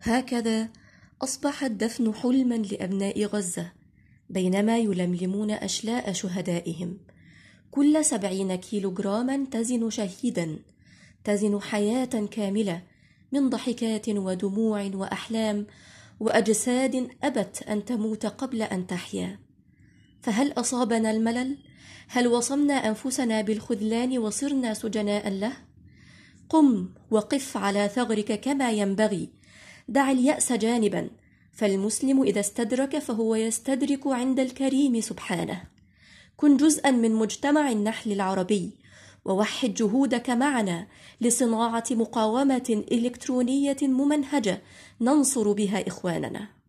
هكذا أصبح الدفن حلما لأبناء غزة بينما يلملمون أشلاء شهدائهم. كل 70 كيلوغراما تزن شهيدا، تزن حياة كاملة من ضحكات ودموع وأحلام وأجساد أبت أن تموت قبل أن تحيا. فهل أصابنا الملل؟ هل وصمنا أنفسنا بالخذلان وصرنا سجناء له؟ قم وقف على ثغرك كما ينبغي، دع اليأس جانبا، فالمسلم إذا استدرك فهو يستدرك عند الكريم سبحانه. كن جزءا من مجتمع النحل العربي، ووحد جهودك معنا لصناعة مقاومة إلكترونية ممنهجة ننصر بها إخواننا.